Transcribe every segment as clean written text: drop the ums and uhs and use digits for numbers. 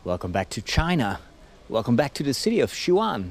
Welcome back to China. Welcome back to the city of Xi'an.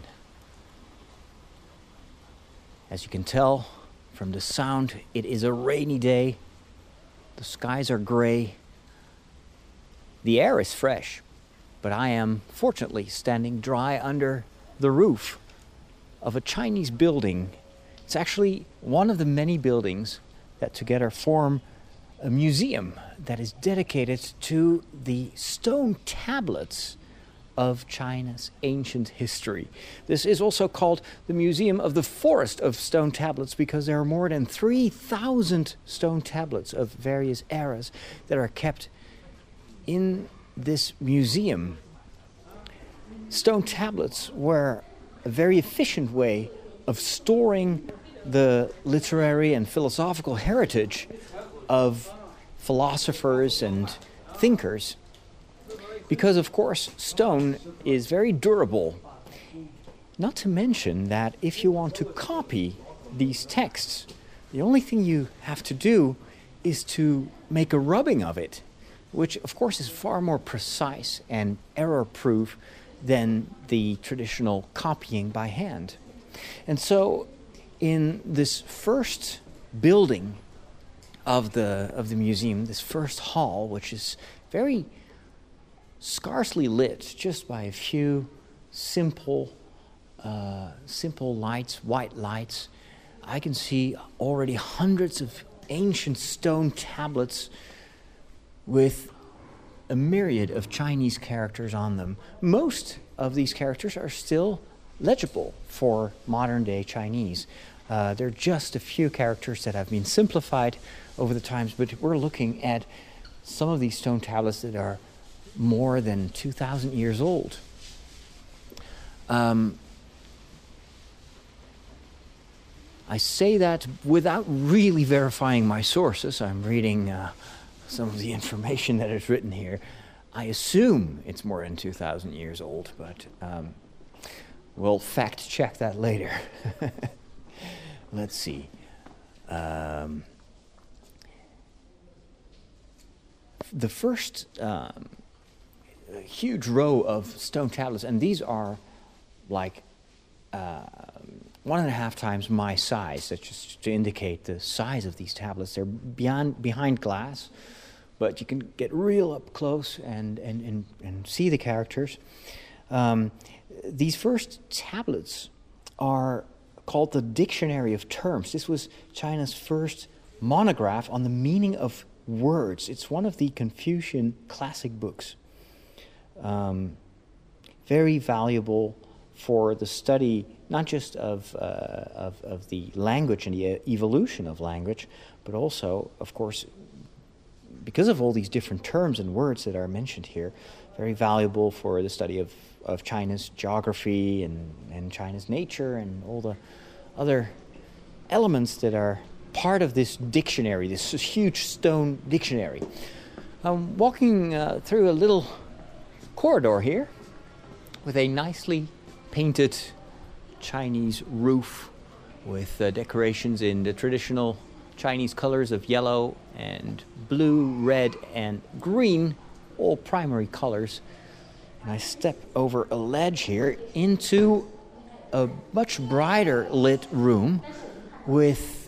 As you can tell from the sound, it is a rainy day. The skies are gray. The air is fresh, but I am fortunately standing dry under the roof of a Chinese building. It's actually one of the many buildings that together form a museum that is dedicated to the stone tablets of China's ancient history. This is also called the Museum of the Forest of Stone Tablets because there are more than 3,000 stone tablets of various eras that are kept in this museum. Stone tablets were a very efficient way of storing the literary and philosophical heritage of philosophers and thinkers, because of course stone is very durable. Not to mention that if you want to copy these texts, the only thing you have to do is to make a rubbing of it, which of course is far more precise and error-proof than the traditional copying by hand. And so in this first building of the museum, this first hall, which is very scarcely lit, just by a few simple lights, white lights, I can see already hundreds of ancient stone tablets with a myriad of Chinese characters on them. Most of these characters are still legible for modern-day Chinese. There are just a few characters that have been simplified over the times, but we're looking at some of these stone tablets that are more than 2,000 years old. I say that without really verifying my sources. I'm reading some of the information that is written here. I assume it's more than 2,000 years old, but we'll fact check that later. Let's see. The first huge row of stone tablets, and these are like 1.5 times my size. That's just to indicate the size of these tablets. They're behind glass, but you can get real up close and see the characters. These first tablets are called the Dictionary of Terms. This was China's first monograph on the meaning of words. It's one of the Confucian classic books. Very valuable for the study not just of the language and the evolution of language, but also, of course, because of all these different terms and words that are mentioned here, very valuable for the study of China's geography and China's nature and all the other elements that are part of this dictionary, this huge stone dictionary. I'm walking through a little corridor here with a nicely painted Chinese roof with decorations in the traditional Chinese colors of yellow and blue, red, and green, all primary colors. And I step over a ledge here into a much brighter lit room with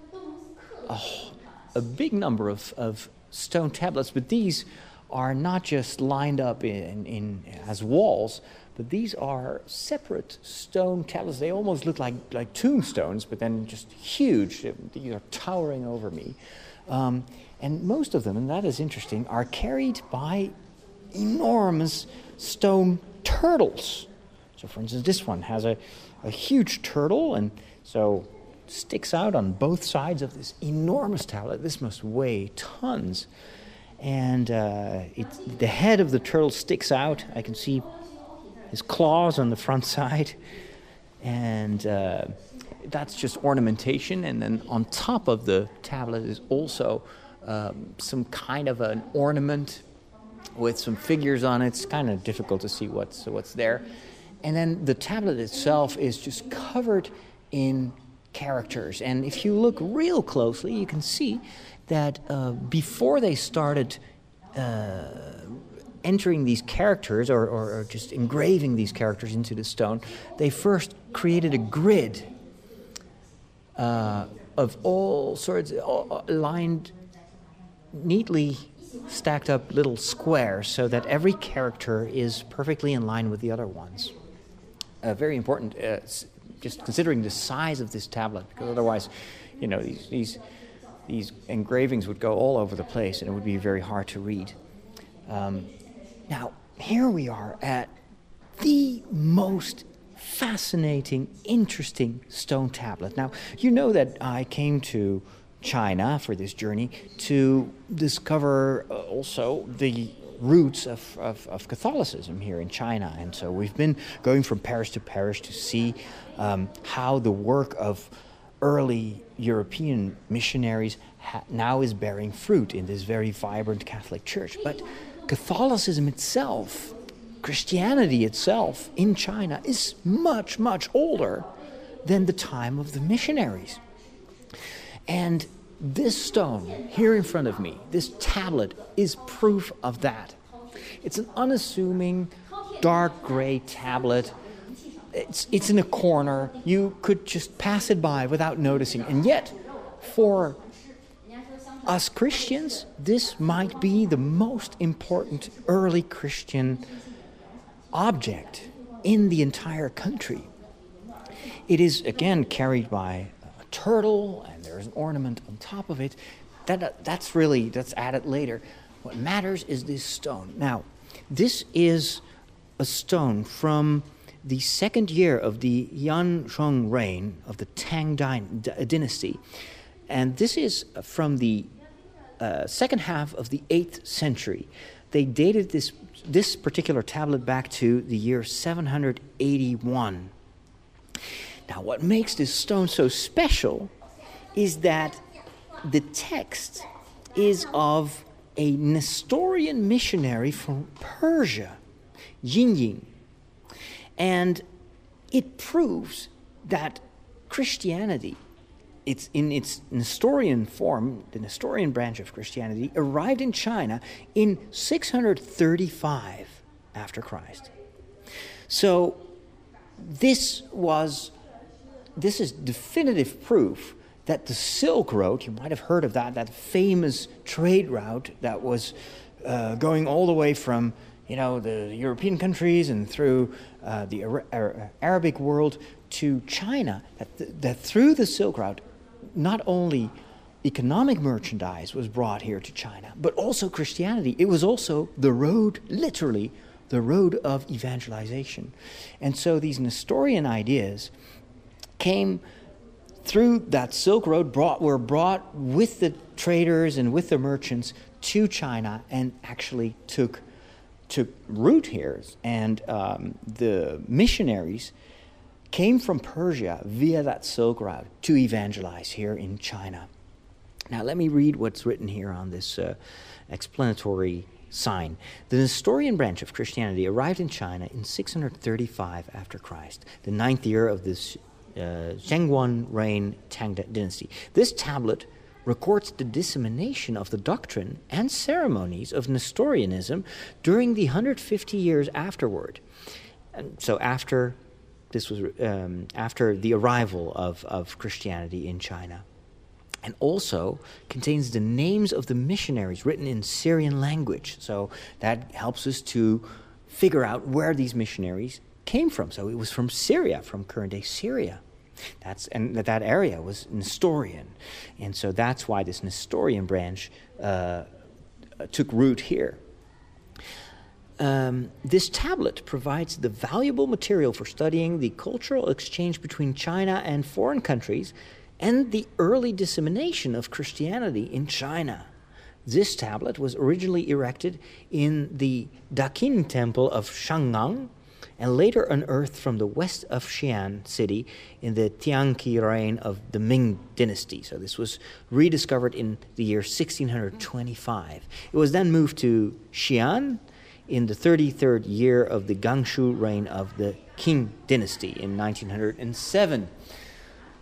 a big number of stone tablets, but these are not just lined up in as walls, but these are separate stone tablets. They almost look like tombstones, but then just huge. These are towering over me. And most of them, and that is interesting, are carried by enormous stone turtles. So, for instance, this one has a huge turtle, and so sticks out on both sides of this enormous tablet. This must weigh tons. And the head of the turtle sticks out. I can see his claws on the front side. And that's just ornamentation. And then on top of the tablet is also some kind of an ornament with some figures on it. It's kind of difficult to see what's there. And then the tablet itself is just covered in characters. And if you look real closely, you can see that before they started entering these characters or just engraving these characters into the stone, they first created a grid of all sorts, lined, neatly stacked up little squares so that every character is perfectly in line with the other ones. Very important, just considering the size of this tablet, because otherwise, these engravings would go all over the place and it would be very hard to read. Now, here we are at the most fascinating, interesting stone tablet. Now, you know that I came to China for this journey to discover also the roots of Catholicism here in China. And so we've been going from parish to parish to see how the work of early European missionaries now is bearing fruit in this very vibrant Catholic Church. But Catholicism itself, Christianity itself in China is much, much older than the time of the missionaries. And this stone here in front of me, this tablet, is proof of that. It's an unassuming, dark gray tablet. It's in a corner. You could just pass it by without noticing. And yet, for us Christians, this might be the most important early Christian object in the entire country. It is, again, carried by a turtle, and there's an ornament on top of it. That's added later. What matters is this stone. Now, this is a stone from the second year of the Yanzhong reign of the Tang dynasty. And this is from the second half of the 8th century. They dated this particular tablet back to the year 781. Now, what makes this stone so special is that the text is of a Nestorian missionary from Persia, Yin Yin. And it proves that Christianity, it's in its Nestorian form, the Nestorian branch of Christianity, arrived in China in 635 after Christ. So this is definitive proof that the Silk Road, you might have heard of that famous trade route that was going all the way from the European countries and through the Arabic world to China, that through the Silk Route, not only economic merchandise was brought here to China, but also Christianity. It was also the road, literally, the road of evangelization. And so these Nestorian ideas came through that Silk Road, were brought with the traders and with the merchants to China and actually took root here. And the missionaries came from Persia via that Silk Route to evangelize here in China. Now, let me read what's written here on this explanatory sign. The Nestorian branch of Christianity arrived in China in 635 after Christ, the 9th year of this Zhengguan reign Tang dynasty. This tablet records the dissemination of the doctrine and ceremonies of Nestorianism during the 150 years afterward. And so after the arrival of Christianity in China. And also contains the names of the missionaries written in Syrian language. So that helps us to figure out where these missionaries came from. So it was from Syria, from current-day Syria. That area was Nestorian. And so that's why this Nestorian branch took root here. This tablet provides the valuable material for studying the cultural exchange between China and foreign countries and the early dissemination of Christianity in China. This tablet was originally erected in the Daqin Temple of Shangang and later unearthed from the west of Xi'an city in the Tianqi reign of the Ming dynasty. So this was rediscovered in the year 1625. It was then moved to Xi'an in the 33rd year of the Gangshu reign of the Qing dynasty in 1907.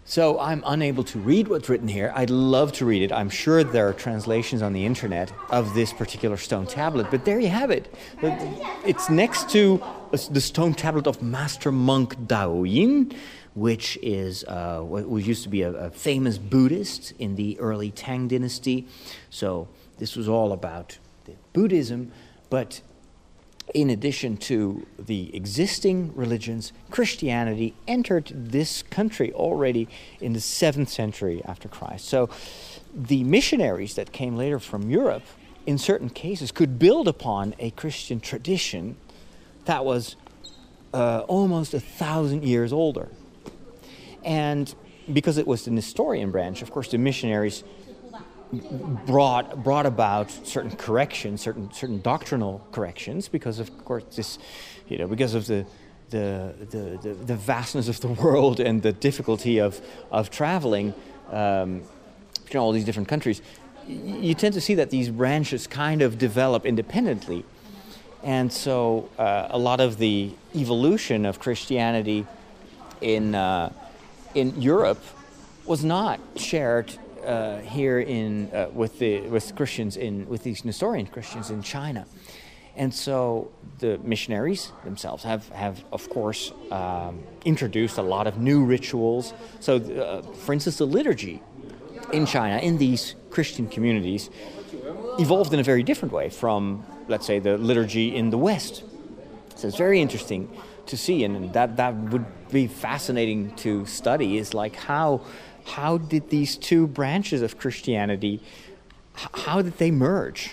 So I'm unable to read what's written here. I'd love to read it. I'm sure there are translations on the internet of this particular stone tablet, but there you have it. It's next to the stone tablet of Master Monk Dao Yin, which is what used to be a famous Buddhist in the early Tang dynasty. So this was all about Buddhism, but in addition to the existing religions, Christianity entered this country already in the 7th century after Christ. So the missionaries that came later from Europe, in certain cases, could build upon a Christian tradition that was almost 1,000 years older. And because it was the Nestorian branch, of course, the missionaries brought about certain corrections, certain doctrinal corrections, because of course this, because of the vastness of the world and the difficulty of traveling, all these different countries. You tend to see that these branches kind of develop independently, and so a lot of the evolution of Christianity in Europe was not shared here with Christians with these Nestorian Christians in China, and so the missionaries themselves have of course introduced a lot of new rituals. So, for instance, the liturgy in China in these Christian communities evolved in a very different way from, let's say, the liturgy in the West. So it's very interesting to see, and that would be fascinating to study. Is like how did these two branches of Christianity, how did they merge?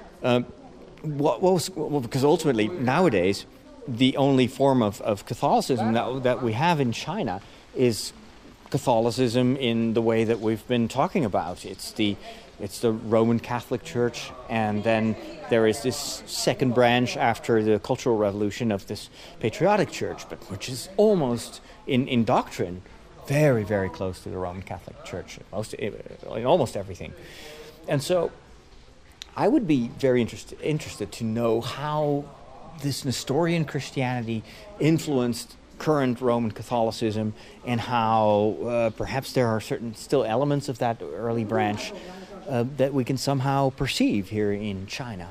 Because ultimately, nowadays, the only form of Catholicism that we have in China is Catholicism in the way that we've been talking about. It's the Roman Catholic Church, and then there is this second branch after the Cultural Revolution of this Patriotic Church, but which is almost in doctrine very, very close to the Roman Catholic Church, in almost everything. And so I would be very interested to know how this Nestorian Christianity influenced current Roman Catholicism, and how perhaps there are certain still elements of that early branch that we can somehow perceive here in China.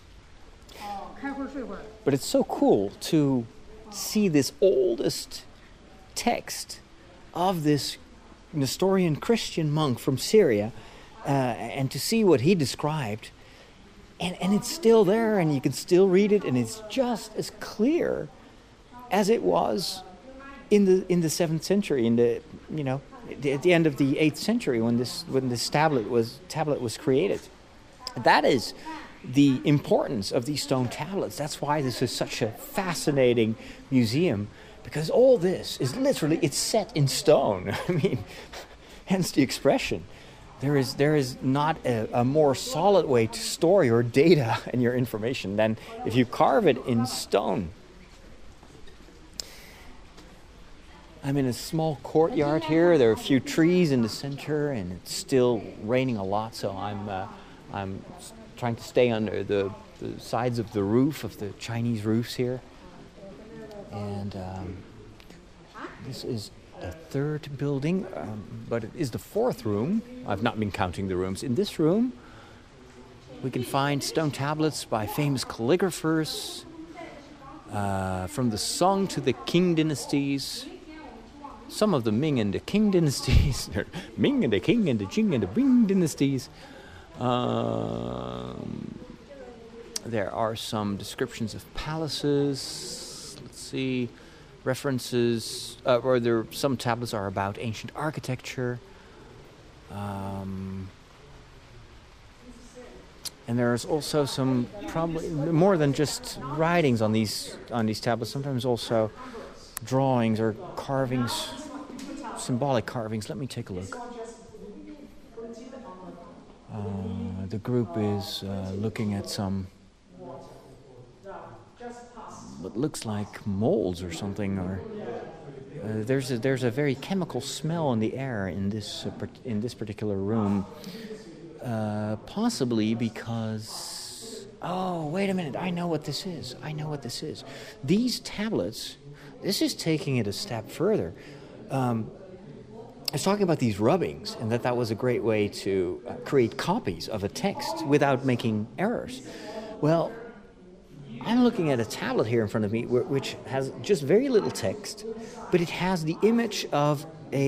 But it's so cool to see this oldest text of this Nestorian Christian monk from Syria, and to see what he described, and it's still there, and you can still read it, and it's just as clear as it was in the 7th century, at the end of the 8th century when this tablet was created. That is the importance of these stone tablets. That's why this is such a fascinating museum. Because all this is literally, it's set in stone. I mean, hence the expression. There is not a more solid way to store your data and your information than if you carve it in stone. I'm in a small courtyard here. There are a few trees in the center, and it's still raining a lot, so I'm trying to stay under the sides of the roof of the Chinese roofs here. And this is the 3rd building, but it is the 4th room. I've not been counting the rooms. In this room, we can find stone tablets by famous calligraphers from the Song to the Qing dynasties. Some of the Ming and the Qing dynasties. Ming and the Qing and the Qing and the Ming dynasties. There are some descriptions of palaces. Let's see. References, or some tablets are about ancient architecture. And there's also some, probably more than just writings on these tablets, sometimes also drawings or carvings, symbolic carvings. Let me take a look. The group is looking at some what looks like molds or something, or there's a very chemical smell in the air in this particular room, possibly because, oh, wait a minute, I know what this is. These tablets, this is taking it a step further. I was talking about these rubbings, and that was a great way to create copies of a text without making errors. Well, I'm looking at a tablet here in front of me which has just very little text, but it has the image of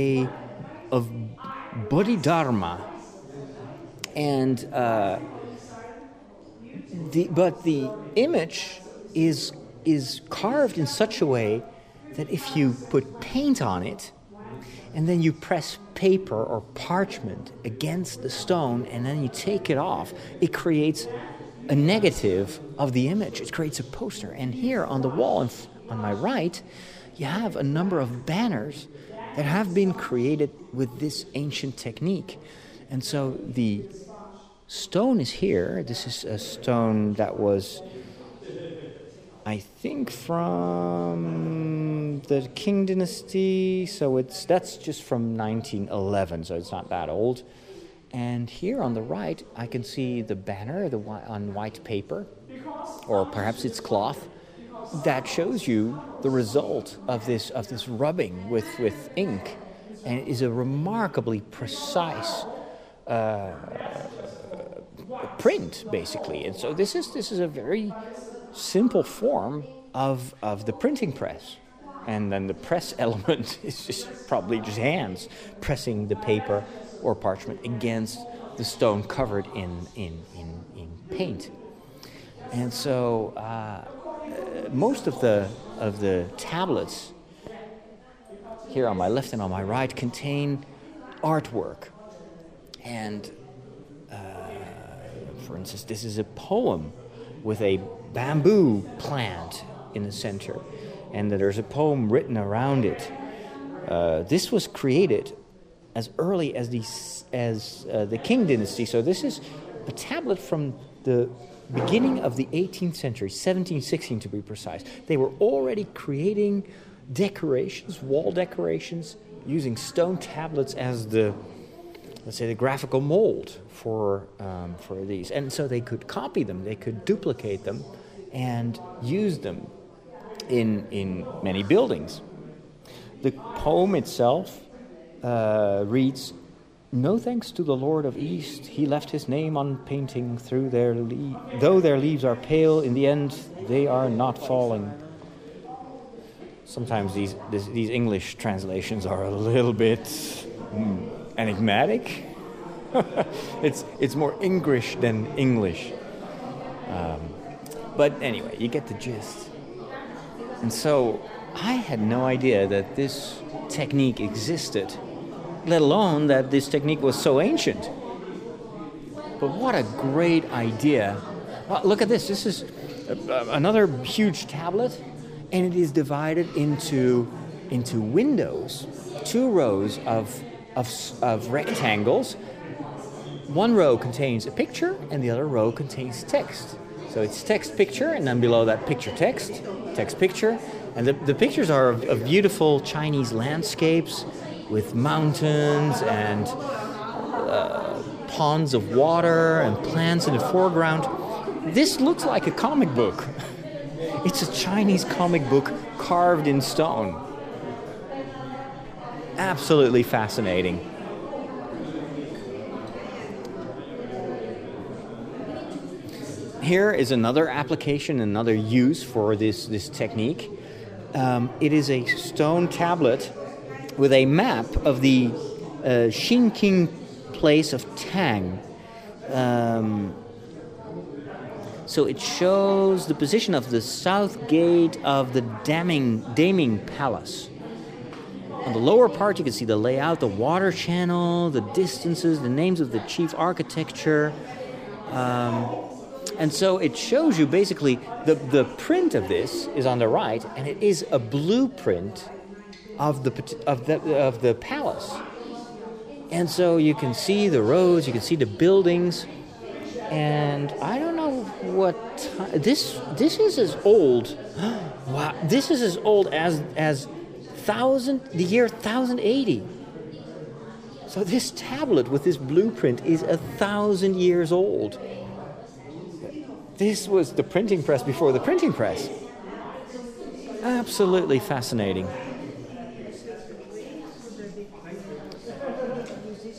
Bodhidharma, and the image is carved in such a way that if you put paint on it, and then you press paper or parchment against the stone, and then you take it off, it creates a negative of the image. It creates a poster. And here on the wall on my right, you have a number of banners that have been created with this ancient technique. And so the stone is here. This is a stone that was, I think, from the Qing dynasty. So that's just from 1911, so it's not that old. And here on the right, I can see the banner on white paper, or perhaps it's cloth, that shows you the result of this rubbing with ink, and it is a remarkably precise print, basically. And so this is a very simple form of the printing press, and then the press element is just probably just hands pressing the paper or parchment against the stone covered in paint. And so most of the tablets here on my left and on my right contain artwork. And for instance, this is a poem with a bamboo plant in the center, and there's a poem written around it. This was created as early as the Qing dynasty. So this is a tablet from the beginning of the 18th century, 1716 to be precise. They were already creating decorations, wall decorations, using stone tablets as the graphical mold for these. And so they could copy them, they could duplicate them, and use them in many buildings. The poem itself reads, "No thanks to the Lord of East, he left his name on painting through though their leaves are pale, in the end they are not falling." Sometimes these English translations are a little bit enigmatic. It's more English than English. But anyway, you get the gist. And so I had no idea that this technique existed, let alone that this technique was so ancient. But what a great idea. Well, look at this. This is another huge tablet, and it is divided into windows, 2 rows of rectangles. One row contains a picture, and the other row contains text. So it's text, picture, and then below that picture, text, picture. And the pictures are of beautiful Chinese landscapes with mountains and ponds of water and plants in the foreground. This looks like a comic book. It's a Chinese comic book carved in stone. Absolutely fascinating. Here is another application, another use for this technique. It is a stone tablet with a map of the Xinqing place of Tang. So it shows the position of the south gate of the Daming Palace. On the lower part, you can see the layout, the water channel, the distances, the names of the chief architecture. And so it shows you basically the print of this is on the right, and it is a blueprint of the palace. And so you can see the roads, you can see the buildings, and I don't know what this is as old. Wow, this is as old as the year 1080. So this tablet with this blueprint is 1,000 years old. This was the printing press before the printing press. Absolutely fascinating.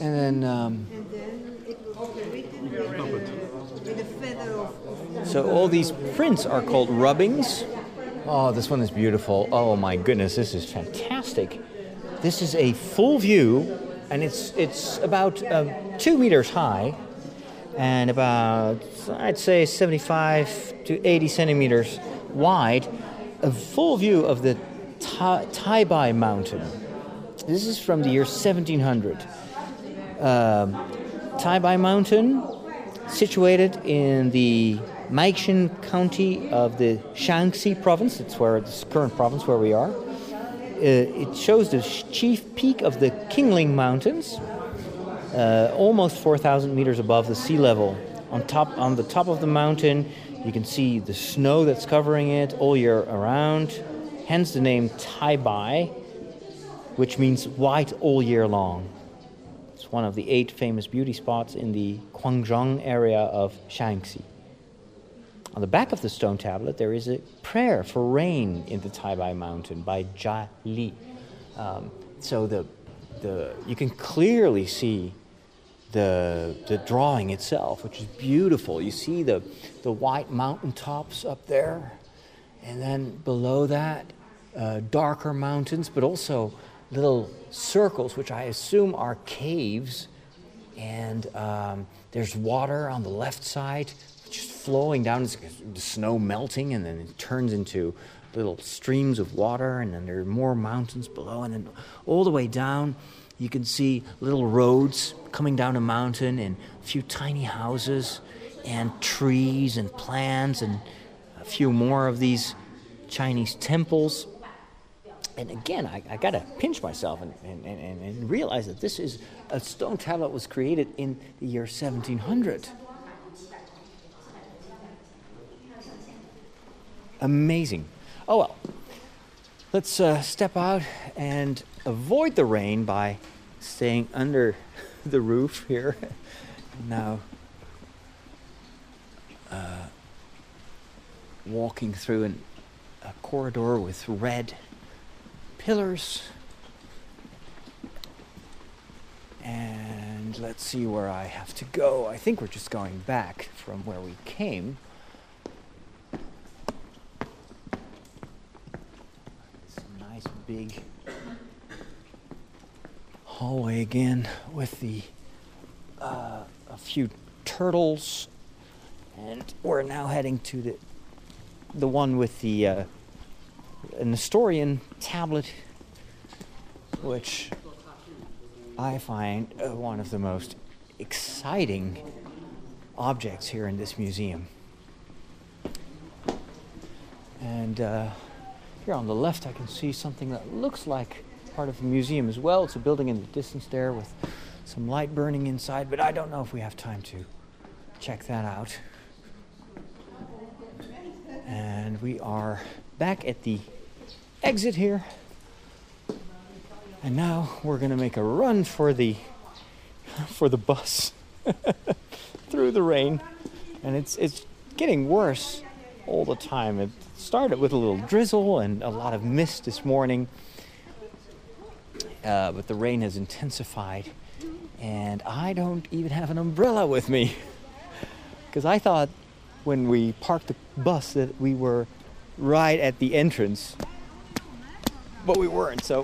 And then And then it will be written with a feather of so all these prints are called rubbings. Oh, this one is beautiful. Oh my goodness, this is fantastic. This is a full view, and it's about 2 meters high, and about, I'd say, 75 to 80 centimeters wide. A full view of the Tai Bai Mountain. This is from the year 1700. Tai Bai Mountain, situated in the Maixin County of the Shaanxi province. It's where this current province where we are. It shows the chief peak of the Qingling Mountains, almost 4,000 meters above the sea level. On the top of the mountain, you can see the snow that's covering it all year around. Hence the name Tai Bai, which means white all year long. It's one of the 8 famous beauty spots in the Guangzhong area of Shaanxi. On the back of the stone tablet, there is a prayer for rain in the Tai Bai Mountain by Jia Li. So you can clearly see the drawing itself, which is beautiful. You see the white mountaintops up there, and then below that, darker mountains, but also little circles, which I assume are caves. And there's water on the left side, just flowing down. It's the snow melting, and then it turns into little streams of water, and then there are more mountains below, and then all the way down you can see little roads coming down a mountain, and a few tiny houses, and trees and plants, and a few more of these Chinese temples. And again, I got to pinch myself and realize that this is a stone tablet that was created in the year 1700. Amazing. Oh well, let's step out and avoid the rain by staying under the roof here. Now, walking through a corridor with red pillars. And let's see where I have to go. I think we're just going back from where we came. Big hallway again with a few turtles, and we're now heading to the one with the Nestorian tablet, which I find one of the most exciting objects here in this museum. And here on the left, I can see something that looks like part of the museum as well. It's a building in the distance there with some light burning inside, but I don't know if we have time to check that out. And we are back at the exit here. And now we're going to make a run for the bus through the rain. And it's getting worse all the time. It started with a little drizzle and a lot of mist this morning, but the rain has intensified, and I don't even have an umbrella with me, because I thought when we parked the bus that we were right at the entrance, but we weren't, so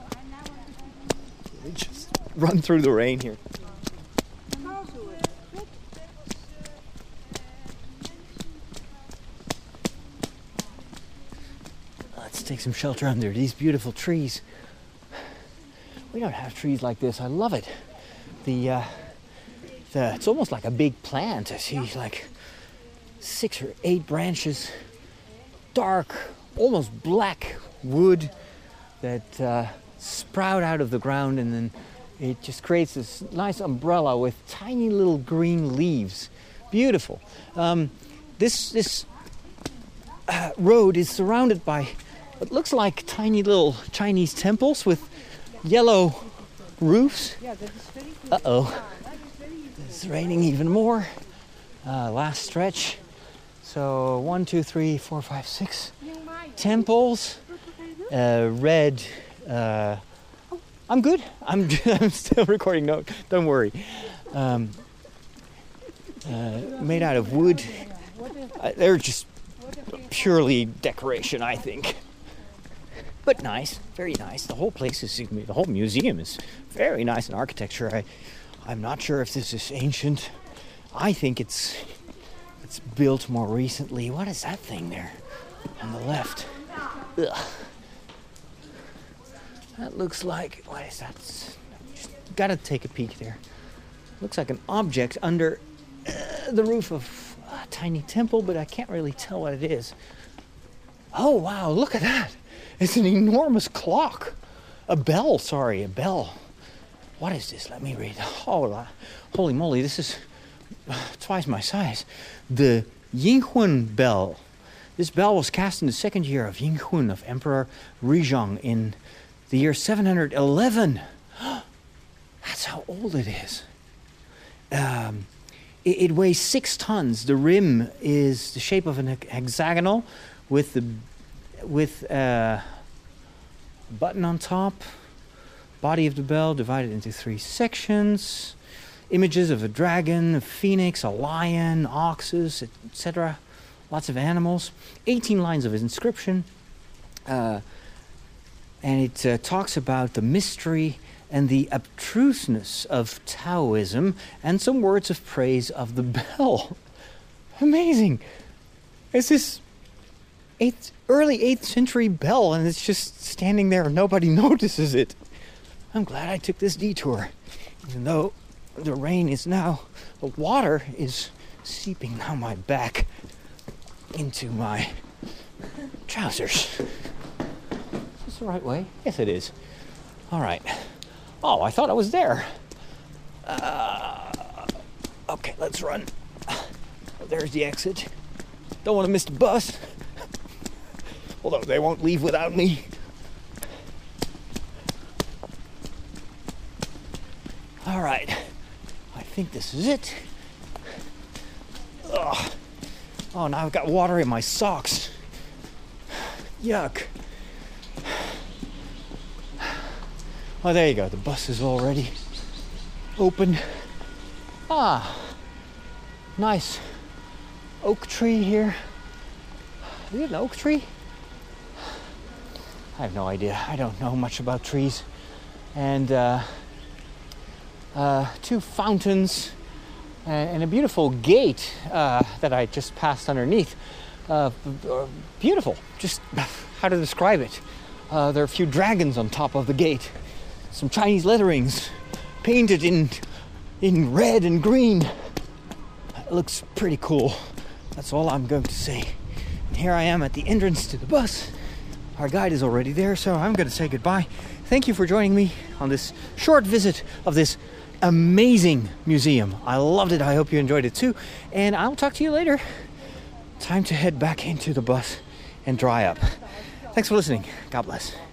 we just run through the rain here. Take some shelter under these beautiful trees. We don't have trees like this. I love it. It's almost like a big plant. I see like 6 or 8 branches, dark, almost black wood that sprout out of the ground, and then it just creates this nice umbrella with tiny little green leaves. Beautiful. This road is surrounded by what looks like tiny little Chinese temples with yellow roofs. Uh-oh. It's raining even more. Last stretch. So 1, 2, 3, 4, 5, 6 temples. Red, I I'm good. I'm still recording. No, don't worry. Made out of wood. They're just purely decoration, I think. But nice, very nice. The whole place is, the whole museum is very nice in architecture. I'm not sure if this is ancient. I think it's built more recently. What is that thing there on the left? Ugh. That looks like, what is that? Just gotta take a peek there. Looks like an object under the roof of a tiny temple, but I can't really tell what it is. Oh wow, look at that. It's an enormous clock. A bell. What is this? Let me read. Oh, holy moly, this is twice my size. The Yinhun bell. This bell was cast in the second year of Yinhun of Emperor Rizhong in the year 711. That's how old it is. It weighs 6 tons. The rim is the shape of an hexagonal with a button on top. Body of the bell divided into 3 sections. Images of a dragon, a phoenix, a lion, oxes, etc. Lots of animals. 18 lines of inscription. And it talks about the mystery and the abstruseness of Taoism and some words of praise of the bell. Amazing. It's this early 8th century bell, and it's just standing there and nobody notices it. I'm glad I took this detour, even though the water is seeping down my back into my trousers. Is this the right way? Yes, it is. All right. Oh, I thought I was there. Okay, let's run. There's the exit. Don't want to miss the bus. Although they won't leave without me. All right. I think this is it. Ugh. Oh, now I've got water in my socks. Yuck. Oh, there you go. The bus is already open. Ah, nice oak tree here. Is it an oak tree? I have no idea. I don't know much about trees. And 2 fountains and a beautiful gate that I just passed underneath. Beautiful. Just how to describe it. There are a few dragons on top of the gate. Some Chinese letterings painted in red and green. It looks pretty cool. That's all I'm going to say. And here I am at the entrance to the bus. Our guide is already there, so I'm going to say goodbye. Thank you for joining me on this short visit of this amazing museum. I loved it. I hope you enjoyed it too. And I'll talk to you later. Time to head back into the bus and dry up. Thanks for listening. God bless.